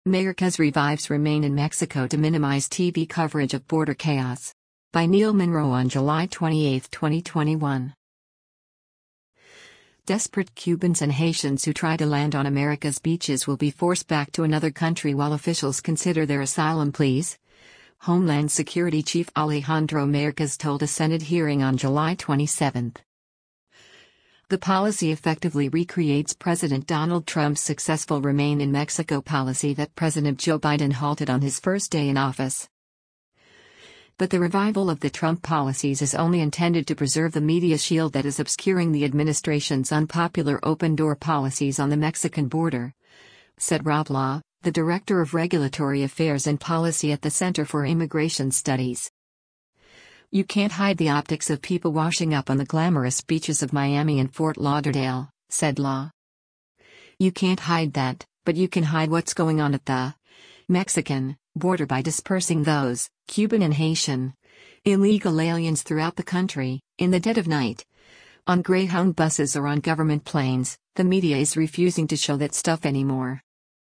Mayorkas revives remain in Mexico to minimize TV coverage of border chaos. By Neil Monroe on July 28, 2021. Desperate Cubans and Haitians who try to land on America's beaches will be forced back to another country while officials consider their asylum pleas. Homeland Security Chief Alejandro Mayorkas told a Senate hearing on July 27. The policy effectively recreates President Donald Trump's successful Remain in Mexico policy that President Joe Biden halted on his first day in office. But the revival of the Trump policies is only intended to preserve the media shield that is obscuring the administration's unpopular open-door policies on the Mexican border, said Rob Law, the Director of Regulatory Affairs and Policy at the Center for Immigration Studies. You can't hide the optics of people washing up on the glamorous beaches of Miami and Fort Lauderdale, said Law. You can't hide that, but you can hide what's going on at the Mexican border by dispersing those Cuban and Haitian illegal aliens throughout the country, in the dead of night. On Greyhound buses or on government planes, the media is refusing to show that stuff anymore.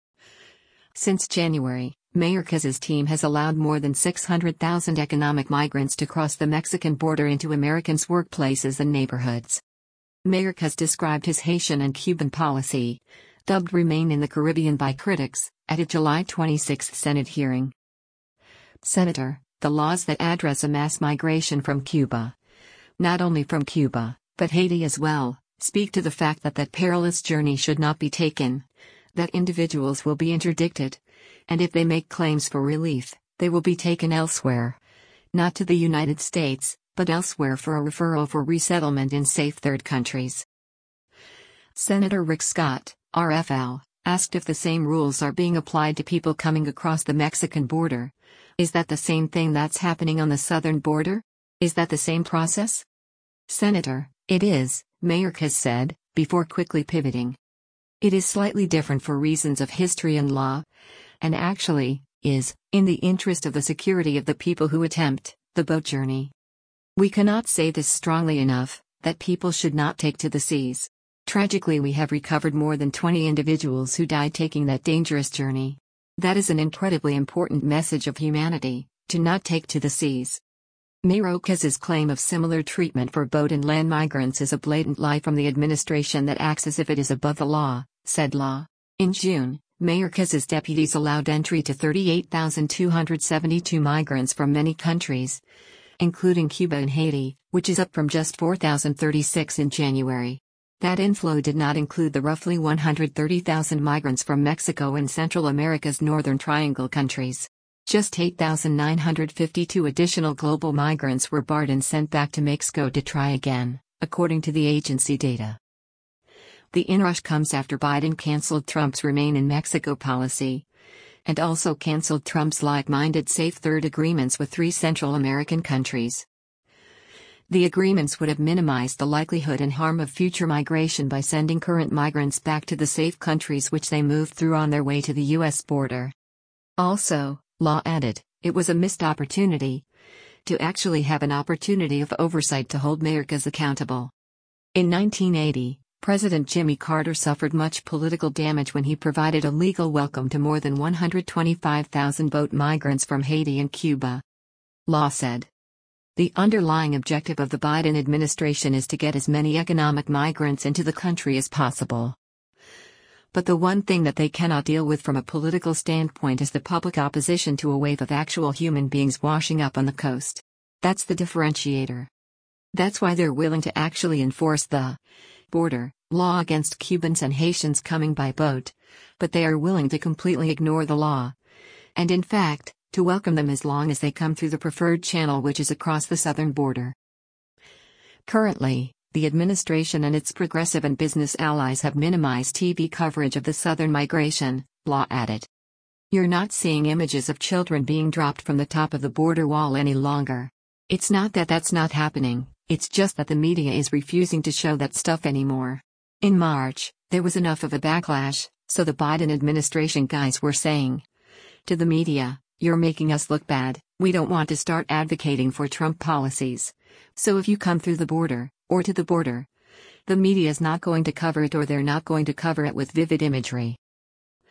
Since January, Mayorkas's team has allowed more than 600,000 economic migrants to cross the Mexican border into Americans' workplaces and neighborhoods. Mayorkas described his Haitian and Cuban policy, dubbed Remain in the Caribbean by critics, at a July 26 Senate hearing. Senator, the laws that address a mass migration from Cuba, not only from Cuba, but Haiti as well, speak to the fact that that perilous journey should not be taken, that individuals will be interdicted, and if they make claims for relief, they will be taken elsewhere. Not to the United States, but elsewhere for a referral for resettlement in safe third countries. Senator Rick Scott, RFL, asked if the same rules are being applied to people coming across the Mexican border. Is that the same thing that's happening on the southern border? Is that the same process? Senator, it is, Mayorkas said, before quickly pivoting. It is slightly different for reasons of history and law, and actually, is, in the interest of the security of the people who attempt the boat journey. We cannot say this strongly enough, that people should not take to the seas. Tragically, we have recovered more than 20 individuals who died taking that dangerous journey. That is an incredibly important message of humanity, to not take to the seas. Mayorkas's claim of similar treatment for boat and land migrants is a blatant lie from the administration that acts as if it is above the law, said Law. In June, Mayorkas's deputies allowed entry to 38,272 migrants from many countries, including Cuba and Haiti, which is up from just 4,036 in January. That inflow did not include the roughly 130,000 migrants from Mexico and Central America's Northern Triangle countries. Just 8,952 additional global migrants were barred and sent back to Mexico to try again, according to the agency data. The inrush comes after Biden canceled Trump's Remain in Mexico policy, and also canceled Trump's like-minded Safe Third agreements with 3 Central American countries. The agreements would have minimized the likelihood and harm of future migration by sending current migrants back to the safe countries which they moved through on their way to the U.S. border. Also, Law added, it was a missed opportunity to actually have an opportunity of oversight to hold Mayorkas accountable. In 1980, President Jimmy Carter suffered much political damage when he provided a legal welcome to more than 125,000 boat migrants from Haiti and Cuba. Law said. The underlying objective of the Biden administration is to get as many economic migrants into the country as possible. But the one thing that they cannot deal with from a political standpoint is the public opposition to a wave of actual human beings washing up on the coast. That's the differentiator. That's why they're willing to actually enforce the border law against Cubans and Haitians coming by boat, but they are willing to completely ignore the law. And in fact, to welcome them as long as they come through the preferred channel, which is across the southern border. Currently, the administration and its progressive and business allies have minimized TV coverage of the southern migration, Law added. You're not seeing images of children being dropped from the top of the border wall any longer. It's not that that's not happening, it's just that the media is refusing to show that stuff anymore. In March, there was enough of a backlash, so the Biden administration guys were saying to the media, you're making us look bad, we don't want to start advocating for Trump policies. So if you come through the border, or to the border, the media is not going to cover it, or they're not going to cover it with vivid imagery.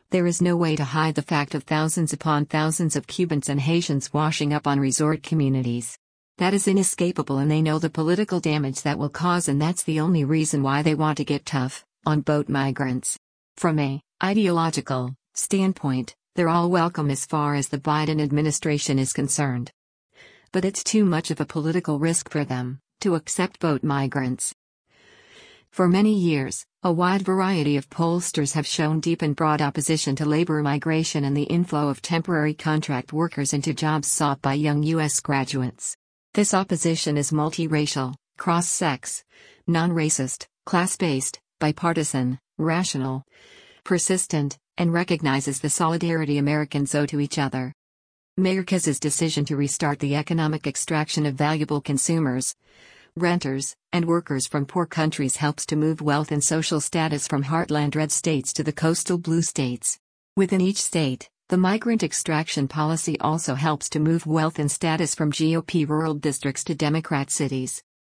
There is no way to hide the fact of thousands upon thousands of Cubans and Haitians washing up on resort communities. That is inescapable, and they know the political damage that will cause, and that's the only reason why they want to get tough on boat migrants. From a ideological standpoint, they're all welcome as far as the Biden administration is concerned. But it's too much of a political risk for them to accept boat migrants. For many years, a wide variety of pollsters have shown deep and broad opposition to labor migration and the inflow of temporary contract workers into jobs sought by young U.S. graduates. This opposition is multiracial, cross-sex, non-racist, class-based, bipartisan, rational, persistent, and recognizes the solidarity Americans owe to each other. Mayorkas's decision to restart the economic extraction of valuable consumers, renters, and workers from poor countries helps to move wealth and social status from heartland red states to the coastal blue states. Within each state, the migrant extraction policy also helps to move wealth and status from GOP rural districts to Democrat cities.